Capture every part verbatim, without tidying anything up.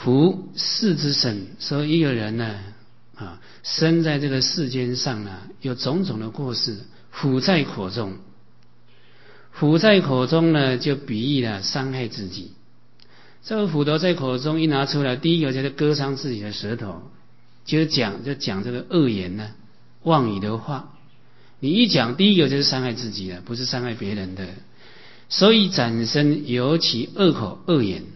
夫世之身，说一个人呢啊，生在这个世间上呢，有种种的过失，苦在口中。苦在口中呢，就比喻了伤害自己。这个斧头在口中一拿出来，第一个就是割伤自己的舌头，就是讲就讲这个恶言呢、妄语的话。你一讲，第一个就是伤害自己了，不是伤害别人的。所以斩身尤其恶口恶言。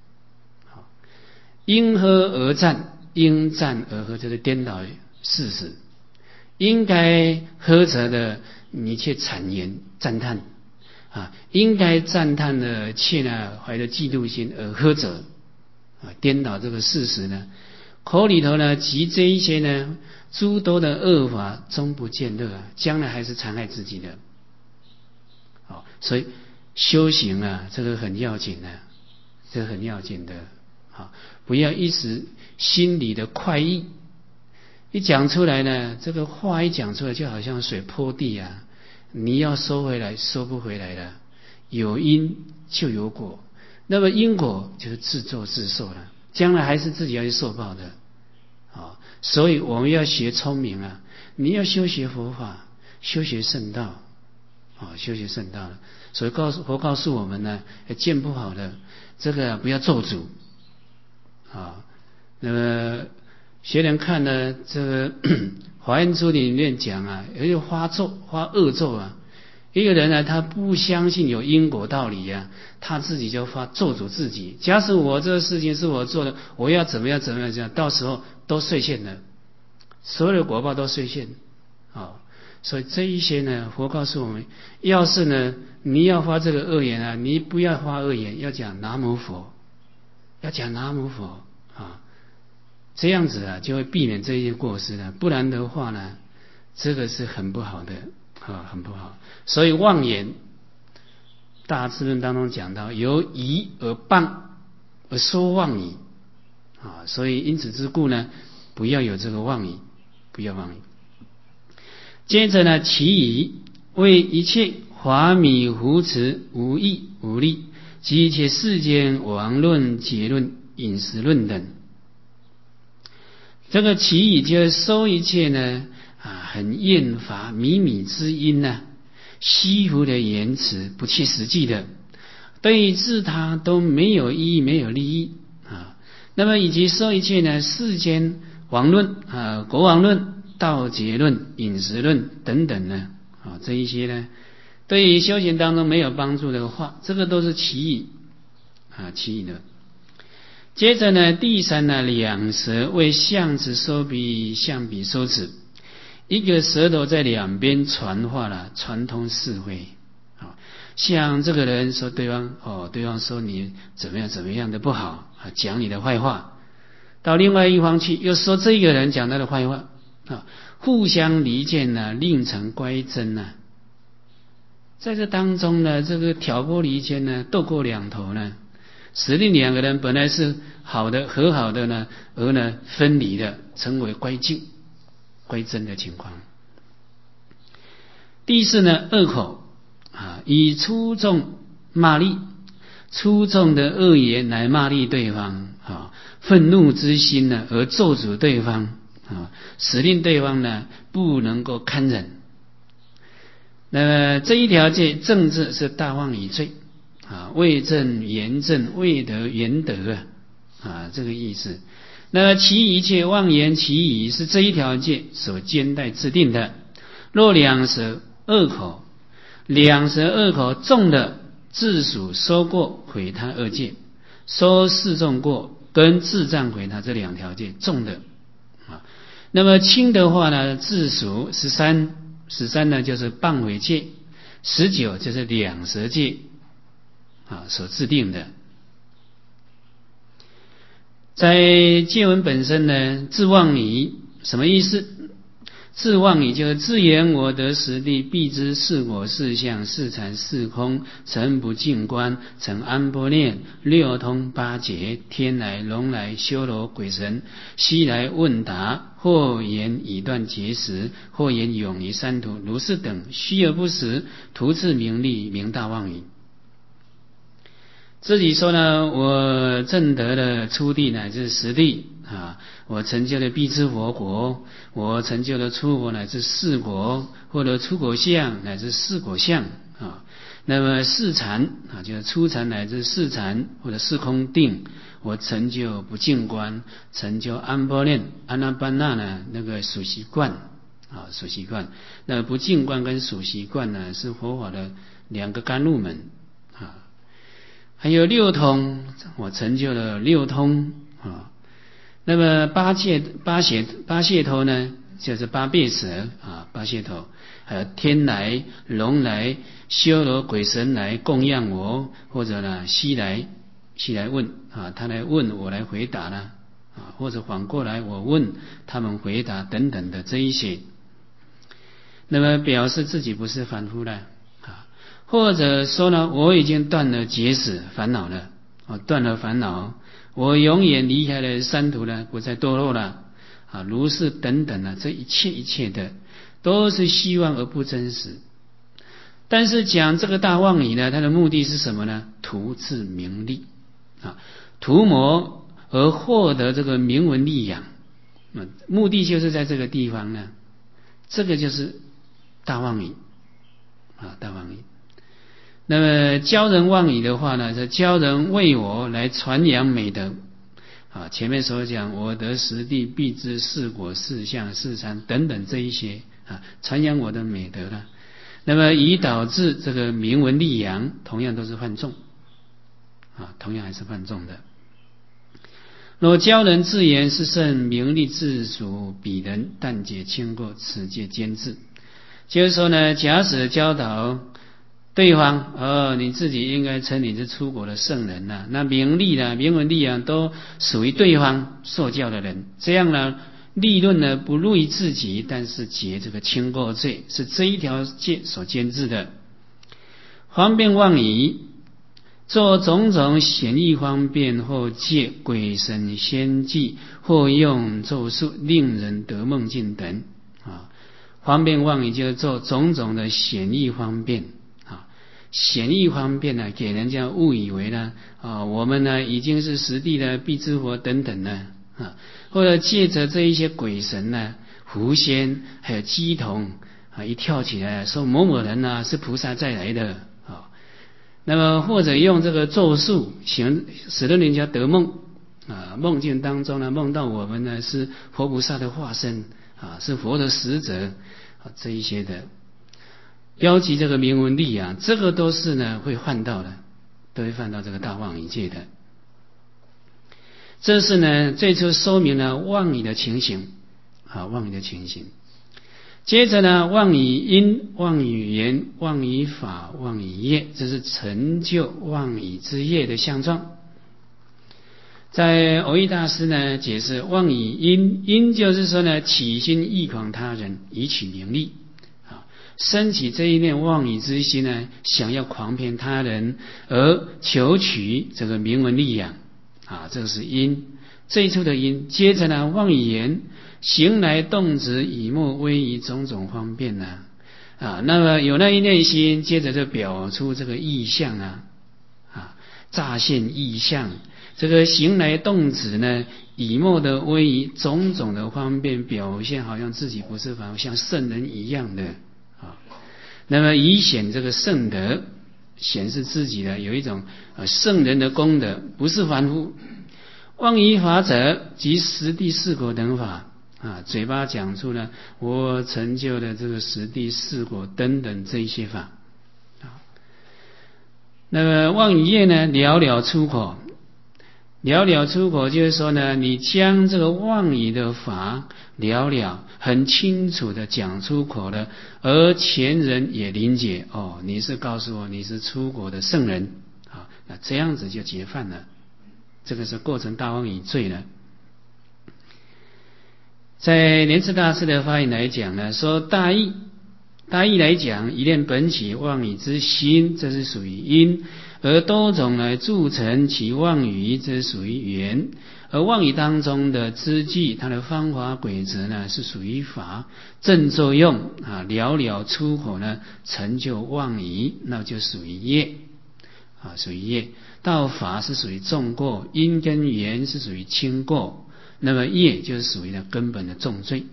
因喝而战，因战而喝，就是颠倒事实。应该呵责的，你却谗言赞叹啊；应该赞叹的，却呢怀着嫉妒心而呵责啊，颠倒这个事实呢。口里头呢集这一些呢诸多的恶法，终不见乐啊，将来还是残害自己的。好，所以修行啊，这个很要紧啊，这个很要紧的。好，不要一时心里的快意，一讲出来呢，这个话一讲出来，就好像水泼地啊，你要收回来，收不回来了。有因就有果，那么因果就是自作自受了，将来还是自己要去受报的。啊，所以我们要学聪明啊，你要修学佛法，修学圣道，啊，修学圣道了。所以告诉佛告诉我们呢，见不好的这个不要做主。啊，那么学人看呢，这个《华严经》里面讲啊，有一个发咒、发恶咒啊。一个人呢，他不相信有因果道理啊，他自己就发咒诅自己。假使我这个事情是我做的，我要怎么样怎么样，这样到时候都兑现了，所有的果报都兑现啊。所以这一些呢，佛告诉我们，要是呢你要发这个恶言啊，你不要发恶言，要讲南无佛。要讲南无佛啊，这样子啊就会避免这些过失了，不然的话呢，这个是很不好的啊，很不好。所以妄言，大智论当中讲到，由疑而谤而说妄语啊，所以因此之故呢，不要有这个妄语，不要妄语。接着呢，其疑为一切华米胡持无益无利。及一切世间王论、结论、饮食论等，这个其语就是说一切呢啊，很厌乏靡靡之音呢、啊，虚浮的言辞，不切实际的，对治他都没有意义、没有利益啊。那么以及说一切呢世间王论啊、国王论、道结论、饮食论等等呢啊，这一些呢。对于修行当中没有帮助的话，这个都是其语啊，其语的。接着呢，第三呢，两舌为相子说彼，相彼说此。一个舌头在两边传话了，传通是非啊。像这个人说对方哦，对方说你怎么样怎么样的不好啊，讲你的坏话。到另外一方去，又说这个人讲他的坏话啊，互相离间呢，令成乖真呢。在这当中呢，这个挑拨离间呢，斗过两头呢，使令两个人本来是好的和好的呢，而呢分离的，成为乖境、乖真的情况。第四呢，恶口啊，以粗重骂詈，粗重的恶言来骂詈对方啊，愤怒之心呢，而咒诅对方啊，使令对方呢不能够堪忍。那么这一条戒正治是大妄语罪啊，未正言正，未得言德啊啊，这个意思。那么其一切妄言其语是这一条戒所兼带制定的。若两舌恶口，两舌恶口重的自属说过毁他二戒，说示众过跟自赞毁他这两条戒重的啊。那么轻的话呢，自属十三。十三呢就是谤毁戒，十九就是两舌戒啊所制定的。在戒文本身呢，自妄语什么意思？自妄语就是自言我得实地，必知是我是相是禅是空，诚不净观，诚安般念，六通八劫，天来龙来修罗鬼神，悉来问答，或言以断结识，或言永离三途，如是等虚而不实，徒自名利，名大妄语。 自己说呢，我证得了初地乃至十地啊，我成就了辟支佛国，我成就了出国乃至四国，或者出国相乃至四国相啊。那么四禅啊，就是初禅乃至四禅或者四空定，我成就不净观，成就安般念、安那般那呢，那个属习观啊，属习观。那不净观跟属习观呢，是佛法的两个甘露门啊。还有六通，我成就了六通啊。那么八戒、八解、八解脱呢，就是八倍舍啊，八解脱。还有天来、龙来、修罗鬼神来供养我，或者呢，西来、西来问啊，他来问我来回答呢啊，或者反过来我问他们回答等等的这一些，那么表示自己不是凡夫了啊，或者说呢，我已经断了结使烦恼了，啊，断了烦恼，我永远离开了三途了，不再堕落了啊，如是等等的这一切一切的。都是希望而不真实，但是讲这个大妄语呢，它的目的是什么呢？图自名利啊，图谋而获得这个名闻利养，啊，目的就是在这个地方呢，这个就是大妄语啊，大妄语。那么教人妄语的话呢，是教人为我来传扬美德啊，前面所讲我得十地、辟支、四果、四相、四禅等等这一些。啊，传扬我的美德了，那么以导致这个名闻利养，同样都是犯众啊，同样还是犯众的。若教人自言是圣名利自属彼人，但解轻过，此戒坚制。就是说呢，假使教导对方，哦，你自己应该称你是出国的圣人呐、啊，那名利呢、名闻利养都属于对方受教的人，这样呢。利润呢不入于自己，但是结这个轻过罪，是这一条戒所坚制的。方便妄语，做种种显义方便，或借鬼神仙迹，或用咒术，令人得梦境等啊。方便妄语就是做种种的显义方便啊，显义方便呢，给人家误以为呢啊，我们呢已经是实地的辟支佛等等呢。啊，或者借着这一些鬼神呢、狐仙还有鸡童啊，一跳起来说某某人呢、啊、是菩萨再来的啊，那么或者用这个咒术行使得人家得梦啊，梦境当中呢梦到我们呢是佛菩萨的化身啊，是佛的使者啊，这一些的标记这个名闻利养，这个都是呢会犯到的，都会犯到这个大妄语戒的。这是呢，最初说明了妄语的情形啊，妄语的情形。接着呢，妄语因、妄语言、妄语法、妄语业，这是成就妄语之业的相状。在蕅益大师呢解释妄语因，因就是说呢，起心意狂他人，以取名利啊，升起这一念妄语之心呢，想要诓骗他人而求取这个名闻利养。啊，这是因，这一处的因。接着呢，妄语言，行来动止，以莫威仪种种方便呢、啊。啊，那么有那一念心，接着就表出这个意象啊，啊，乍现意象。这个行来动止呢，以莫的威仪种种的方便，表现好像自己不是凡夫，像圣人一样的啊。那么以显这个圣德。显示自己的有一种呃圣人的功德，不是凡夫。妄语法者即十地四果等法啊，嘴巴讲出了我成就的这个十地四果等等这一些法啊。那么妄语业呢，了了出口，了了出口就是说呢，你将这个妄语的法了了很清楚的讲出口了，而前人也理解哦，你是告诉我你是出国的圣人啊，那这样子就结犯了，这个是构成大妄语罪了。在莲池大师的发言来讲呢，说大义，大义来讲，一念本起妄语之心，这是属于因；而多种来铸成其妄语，这是属于缘。而妄语当中的知计，它的方法规则呢，是属于法正作用啊，了了出口呢，成就妄语，那就属于业啊，属于业；到法是属于重过，因跟缘是属于轻过，那么业就是属于呢根本的重罪。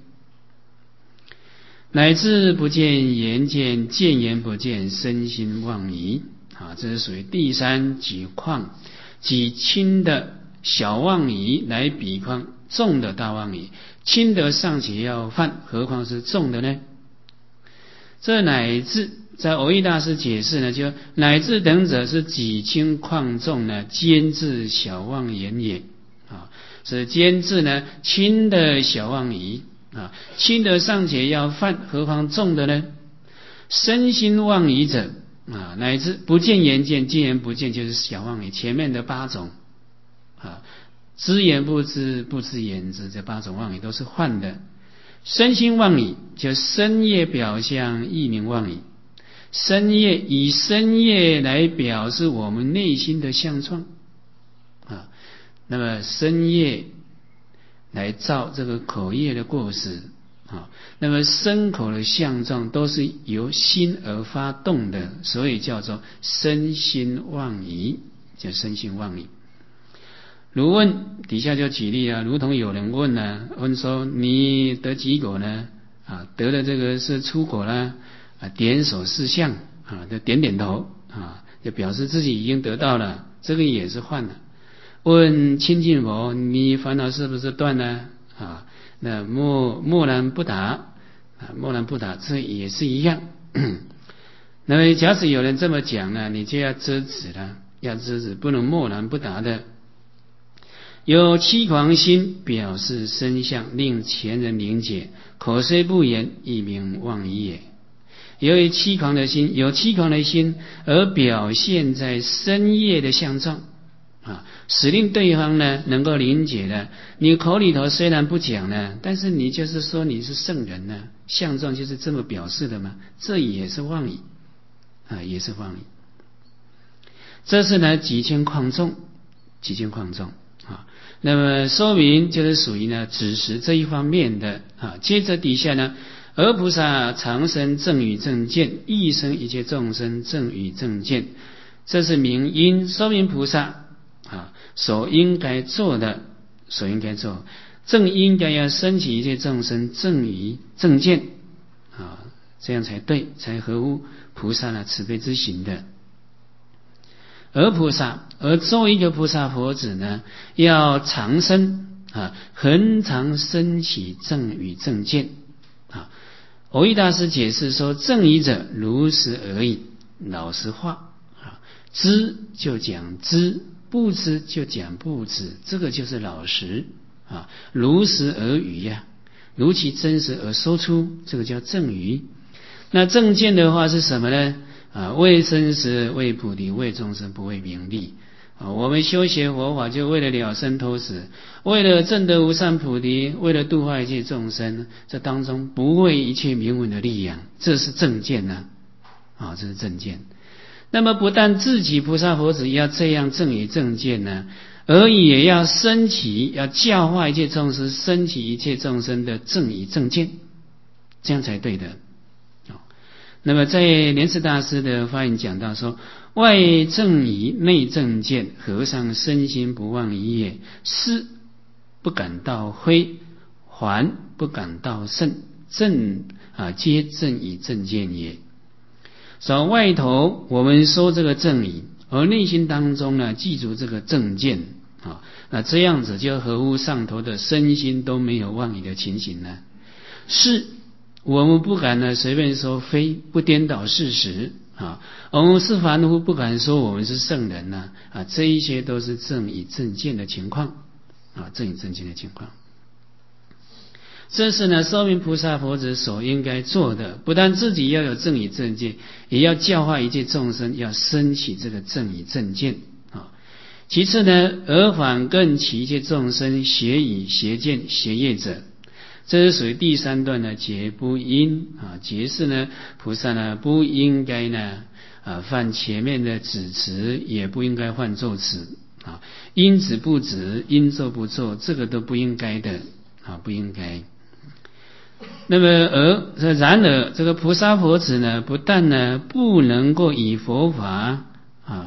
乃至不见言见，见言不见，身心妄疑啊，这是属于第三举况，举轻的小妄疑来比况重的大妄疑，轻的尚且要犯，何况是重的呢？这乃至在蕅益大师解释呢，就乃至等者是举轻况重呢，兼治小妄言也啊，是兼治呢轻的小妄疑啊，轻的尚且要犯，何况重的呢？身心妄疑者啊，乃至不见言见，见言不见，就是小妄疑。前面的八种啊，知言不知，不知言知，这八种妄疑都是幻的。身心妄疑就身业表象，亦名妄疑。身业以身业来表示我们内心的相状啊，那么身业来造这个口业的过失啊，那么身口的相状都是由心而发动的，所以叫做身心妄疑，叫身心妄疑。如问底下就举例啊，如同有人问呢、啊，问说你得几果呢？啊，得的这个是初果啦，啊，点手示相啊，就点点头啊，就表示自己已经得到了，这个也是幻了。问亲近佛，你烦恼是不是断了？啊，那默默然不答，啊，默然不答，这也是一样。那么假使有人这么讲呢，你就要遮止了，要遮止，不能默然不答的。有欺狂心，表示身相，令前人理解，口虽不言，亦名妄疑也。由于欺狂的心，有欺狂的心，而表现在身业的相状啊，使令对方呢能够理解的。你口里头虽然不讲呢，但是你就是说你是圣人呢，相状就是这么表示的嘛，这也是妄疑啊，也是妄疑。这是呢几千况重，几千况重啊。那么说明就是属于呢指识这一方面的啊。接着底下呢，而菩萨常生正语正见，亦生一切众生正语正见，这是明因，说明菩萨啊所应该做的，所应该做，正应该要升起一切众生正语正见啊，这样才对，才合乎菩萨呢慈悲之行的。而菩萨，而作为一个菩萨佛子呢，要常生啊，恒常升起正语正见啊。蕅益大师解释说，正语者如实而已，老实话啊，知就讲知，不知就讲不知，这个就是老实啊，如实而语呀、啊，如其真实而说出，这个叫正语。那正见的话是什么呢？啊，为生死，为菩提，为众生，不为名利啊！我们修学佛法，就为了了生脱死，为了证得无上菩提，为了度化一切众生，这当中不为一切名闻的利养，这是正见呢、啊！啊，这是正见。那么不但自己菩萨佛子要这样正语正见呢，而也要升起，要教化一切众生，升起一切众生的正语正见，这样才对的。那么在莲池大师的发言讲到说，外正疑，内正见，和尚身心不忘疑也。是不敢道非，还不敢道圣，正啊，皆正以正见也。所以外头我们说这个正疑，而内心当中呢，记住这个正见啊，那这样子就合乎上头的身心都没有妄疑的情形呢。是。我们不敢呢随便说非，不颠倒事实啊。我们是凡夫，不敢说我们是圣人呢啊。这一些都是正以正见的情况啊，正以正见的情况。这是呢说明菩萨佛子所应该做的，不但自己要有正以正见，也要教化一切众生，要升起这个正以正见啊。其次呢，而反更其一切众生邪语、邪见、邪业者。这是属于第三段的解不应啊，解释呢，菩萨呢不应该呢啊犯前面的止持，也不应该犯作持啊，因止不止，因做不做，这个都不应该的啊，不应该。那么而然而这个菩萨佛子呢，不但呢不能够以佛法啊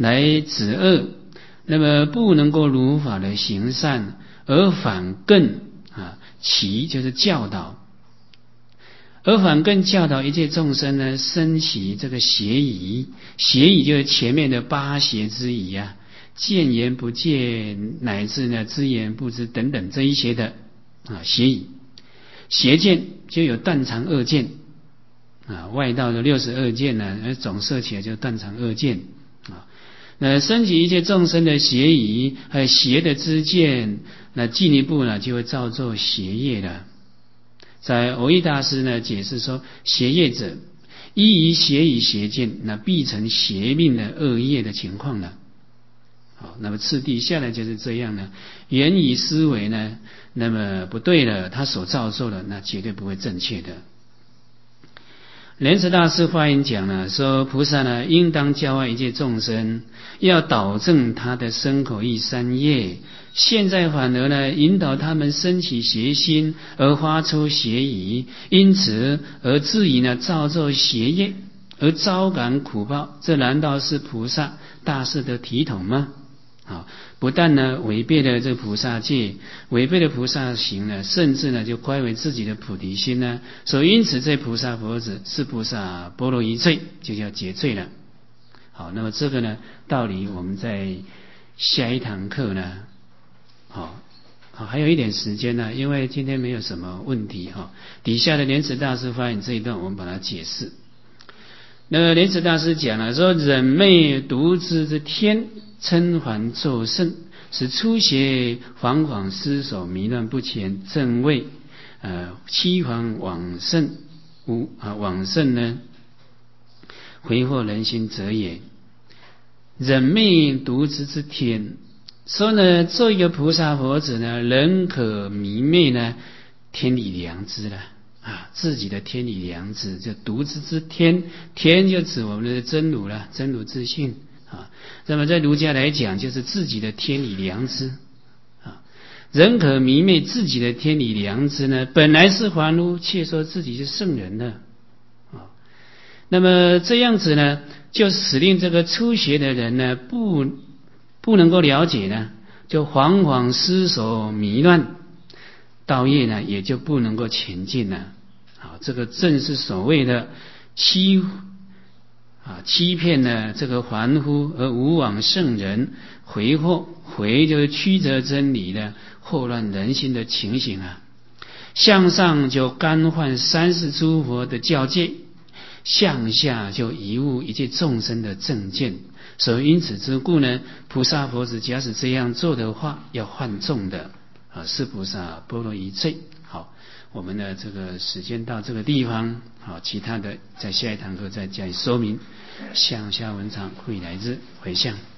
来止恶，那么不能够如法的行善，而反更啊其就是教导，而反更教导一切众生呢，生起这个邪疑。邪疑就是前面的八邪之疑啊，见言不见，乃至呢知言不知等等这一些的啊邪疑。邪见就有断常恶见啊，外道的六十二见呢，而总摄起来就断常恶见啊。那升起一切众生的邪疑，还有邪的知见，那进一步呢就会造作邪业了。在蕅益大师呢解释说，邪业者依于邪疑邪见，那必成邪命的恶业的情况了。好，那么次第下来就是这样呢，言语思维呢，那么不对了，他所造作的那绝对不会正确的。莲池大师发言讲了，说菩萨呢应当教化一切众生，要导正他的身口意三业，现在反而呢引导他们生起邪心，而发出邪疑，因此而至于呢造作邪业，而招感苦报，这难道是菩萨大事的体统吗？啊，不但呢违背了这菩萨戒，违背了菩萨行呢，甚至呢就乖违自己的菩提心呢，所以因此这菩萨佛子是菩萨波罗夷罪，就叫结罪了。好，那么这个呢道理我们在下一堂课呢，好，好还有一点时间呢，因为今天没有什么问题哈。底下的莲池大师发言这一段，我们把它解释。那么莲池大师讲了说，忍昧独知之天，嗔烦作甚，使初邪惶惶失守，迷乱不前，正位呃欺惶往甚无啊往甚呢，回惑人心者也。忍昧独知之天，说呢做一个菩萨佛子呢，人可迷昧呢天理良知了啊，自己的天理良知，就独知之天，天就指我们的真如了，真如自性啊。那么在儒家来讲，就是自己的天理良知啊。人可迷昧自己的天理良知呢，本来是凡夫，却说自己是圣人了啊。那么这样子呢，就使令这个初学的人呢，不不能够了解呢，就惶惶失守，迷乱。道业呢也就不能够前进了。好，这个正是所谓的欺啊欺骗呢这个凡夫而无往圣人，回惑回就是曲折真理的惑乱人心的情形啊。向上就干犯三世诸佛的教戒，向下就贻误一切众生的正见。所以因此之故呢，菩萨佛子假使这样做的话，要犯重的啊，是菩萨波罗夷罪。好，我们的这个时间到这个地方，好，其他的在下一堂课再加以说明。向下文长会来日回向。